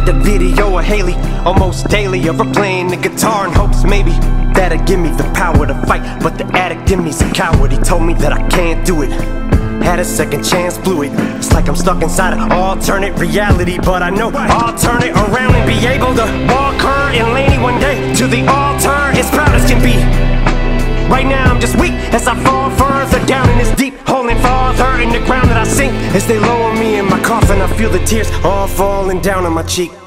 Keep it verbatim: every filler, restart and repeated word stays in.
the video of Haley almost daily, of her playing the guitar in hopes maybe that'll give me the power to fight. But the addict in me's a coward, he told me that I can't do it. Had a second chance, blew it. It's like I'm stuck inside an alternate reality, but I know I'll turn it around and be able to walk her and Laney one day to the altar as proud as can be. Right now I'm just weak as I fall further down in this deep hole and farther in the ground that I sink. As they lower me in my coffin, I feel the tears all falling down on my cheek.